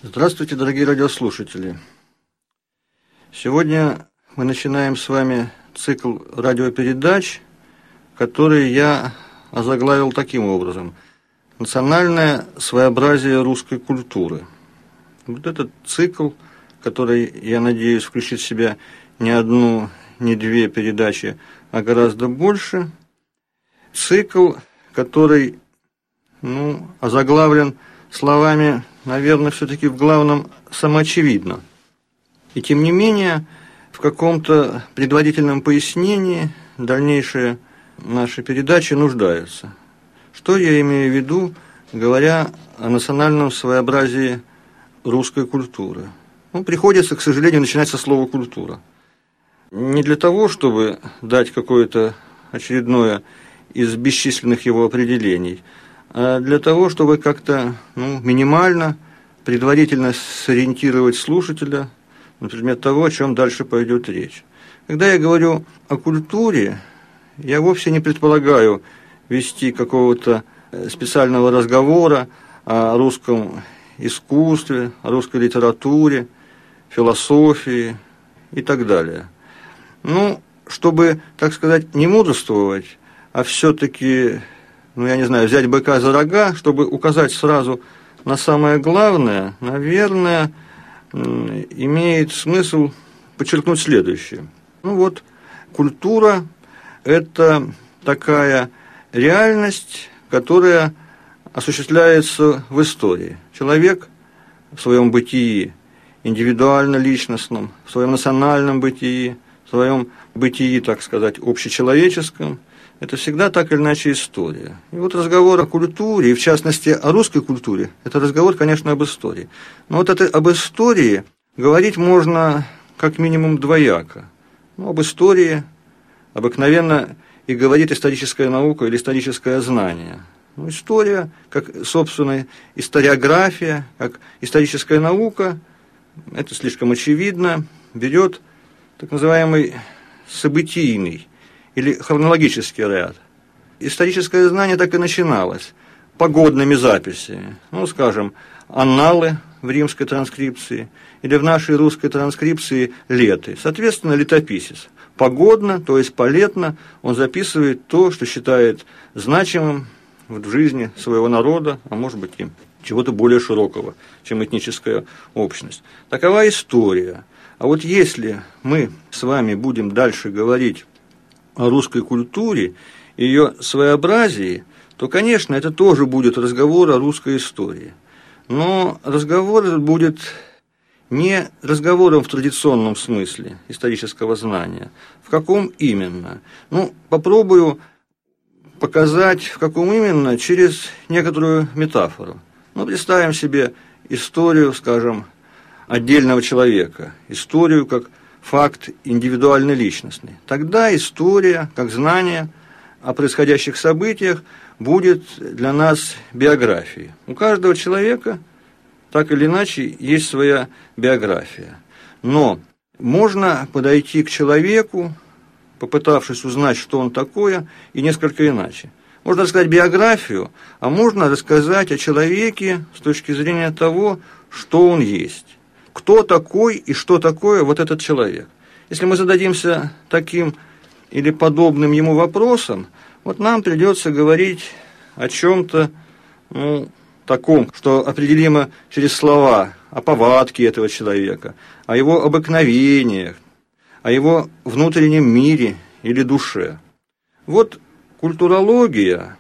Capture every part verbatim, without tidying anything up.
Здравствуйте, дорогие радиослушатели! Сегодня мы начинаем с вами цикл радиопередач, который я озаглавил таким образом: «Национальное своеобразие русской культуры». Вот этот цикл, который, я надеюсь, включит в себя не одну, не две передачи, а гораздо больше. Цикл, который, ну, озаглавлен словами, наверное, все-таки в главном самоочевидно. И тем не менее, в каком-то предварительном пояснении дальнейшие наши передачи нуждаются. Что я имею в виду, говоря о национальном своеобразии русской культуры? Ну, приходится, к сожалению, начинать со слова «культура». Не для того, чтобы дать какое-то очередное из бесчисленных его определений, а для того, чтобы как-то, ну, минимально, предварительно сориентировать слушателя на предмет того, о чем дальше пойдет речь. Когда я говорю о культуре, я вовсе не предполагаю вести какого-то специального разговора о русском искусстве, о русской литературе, философии и так далее. Ну, чтобы, так сказать, не мудрствовать, а все-таки, ну, я не знаю, взять быка за рога, чтобы указать сразу на самое главное, наверное, имеет смысл подчеркнуть следующее. Ну вот, культура – это такая реальность, которая осуществляется в истории. Человек в своем бытии, индивидуально-личностном, в своем национальном бытии, в своем бытии, так сказать, общечеловеческом, это всегда так или иначе история. И вот разговор о культуре, и в частности о русской культуре, это разговор, конечно, об истории. Но вот это, об истории говорить можно как минимум двояко. Ну, об истории обыкновенно и говорит историческая наука или историческое знание. Ну, история, как, собственно, историография, как историческая наука, это слишком очевидно, берет так называемый событийный или хронологический ряд. Историческое знание так и начиналось погодными записями. Ну, скажем, анналы в римской транскрипции или в нашей русской транскрипции леты. Соответственно, летописец. Погодно, то есть полетно, он записывает то, что считает значимым в жизни своего народа, а может быть и чего-то более широкого, чем этническая общность. Такова история. А вот если мы с вами будем дальше говорить о русской культуре, ее своеобразии, то, конечно, это тоже будет разговор о русской истории. Но разговор этот будет не разговором в традиционном смысле исторического знания. В каком именно? Ну, попробую показать, в каком именно, через некоторую метафору. Ну, представим себе историю, скажем, отдельного человека, историю как факт индивидуально-личностный. Тогда история, как знание о происходящих событиях, будет для нас биографией. У каждого человека, так или иначе, есть своя биография. Но можно подойти к человеку, попытавшись узнать, что он такое, и несколько иначе. Можно рассказать биографию, а можно рассказать о человеке с точки зрения того, что он есть. Кто такой и что такое вот этот человек. Если мы зададимся таким или подобным ему вопросом, вот нам придется говорить о чем-то, ну, таком, что определимо через слова, о повадке этого человека, о его обыкновениях, о его внутреннем мире или душе. Вот культурология,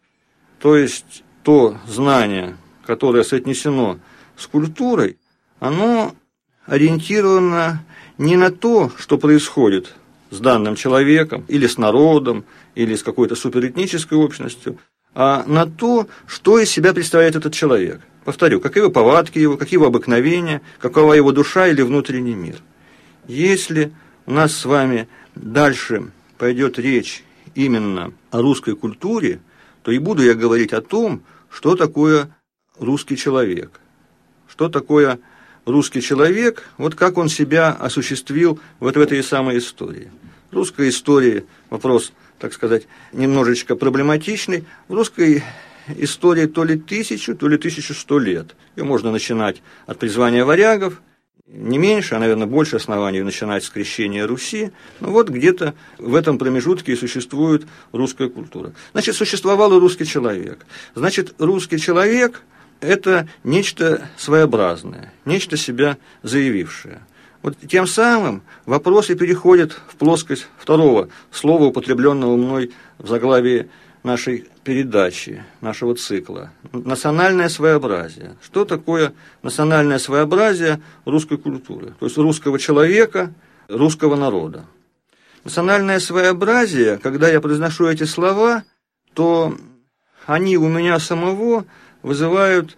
то есть то знание, которое соотнесено с культурой, оно ориентировано не на то, что происходит с данным человеком, или с народом, или с какой-то суперэтнической общностью, а на то, что из себя представляет этот человек. Повторю, какие повадки его, какие его обыкновения, какова его душа или внутренний мир. Если у нас с вами дальше пойдет речь именно о русской культуре, то и буду я говорить о том, что такое русский человек, что такое русский человек, вот как он себя осуществил вот в этой самой истории. Русская история, вопрос, так сказать, немножечко проблематичный. В русской история то ли тысячу, то ли тысячу сто лет. Ее можно начинать от призвания варягов, не меньше, а, наверное, больше оснований начинать с крещения Руси. Ну вот где-то в этом промежутке и существует русская культура. Значит, существовал и русский человек. Значит, русский человек – это нечто своеобразное, нечто себя заявившее. Вот тем самым вопросы переходят в плоскость второго слова, употребленного мной в заглавии нашей передачи, нашего цикла. Национальное своеобразие. Что такое национальное своеобразие русской культуры? То есть русского человека, русского народа. Национальное своеобразие, когда я произношу эти слова, то они у меня самого вызывают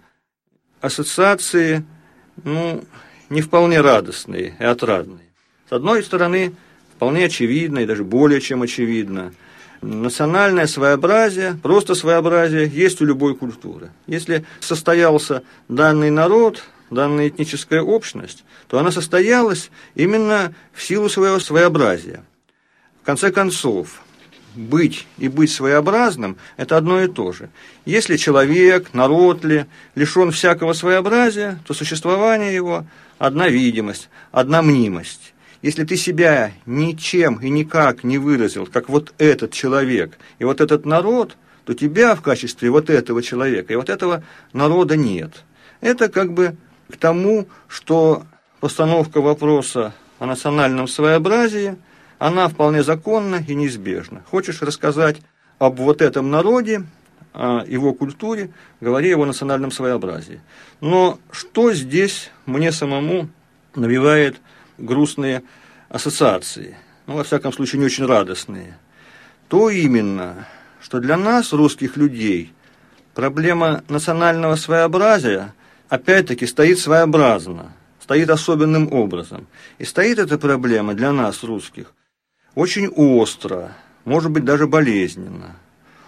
ассоциации, ну, не вполне радостные и отрадные. С одной стороны, вполне очевидно, и даже более чем очевидно, национальное своеобразие, просто своеобразие, есть у любой культуры. Если состоялся данный народ, данная этническая общность, то она состоялась именно в силу своего своеобразия. В конце концов, быть и быть своеобразным – это одно и то же. Если человек, народ ли, лишен всякого своеобразия, то существование его – одна видимость, одна мнимость. Если ты себя ничем и никак не выразил, как вот этот человек и вот этот народ, то тебя в качестве вот этого человека и вот этого народа нет. Это как бы к тому, что постановка вопроса о национальном своеобразии, она вполне законна и неизбежна. Хочешь рассказать об вот этом народе, о его культуре, говори о его национальном своеобразии. Но что здесь мне самому навевает грустные ассоциации, ну, во всяком случае, не очень радостные, то именно, что для нас, русских людей, проблема национального своеобразия, опять-таки, стоит своеобразно, стоит особенным образом. И стоит эта проблема для нас, русских, очень остро, может быть, даже болезненно.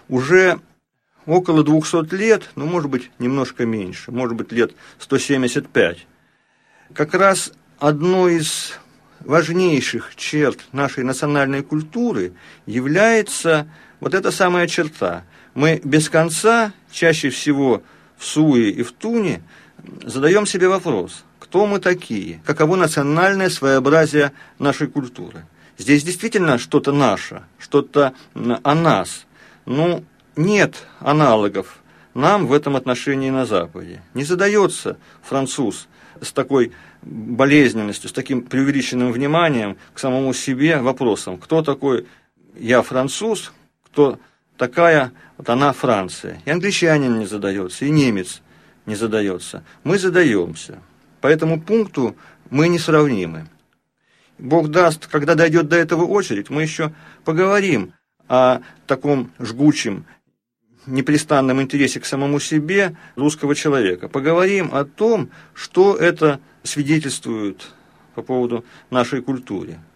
Уже около двухсот лет, ну, может быть, немножко меньше, может быть, лет сто семьдесят пять, как раз одно из важнейших черт нашей национальной культуры является вот эта самая черта. Мы без конца, чаще всего в суе и в туне, задаем себе вопрос, кто мы такие, каково национальное своеобразие нашей культуры. Здесь действительно что-то наше, что-то о нас. Ну, нет аналогов нам в этом отношении на Западе. Не задается француз с такой болезненностью, с таким преувеличенным вниманием к самому себе вопросом, кто такой я француз, кто такая вот она Франция. И англичанин не задается, и немец не задается. Мы задаемся. По этому пункту мы несравнимы. Бог даст, когда дойдет до этого очередь, мы еще поговорим о таком жгучем, непрестанном интересе к самому себе русского человека. Поговорим о том, что это свидетельствует по поводу нашей культуры.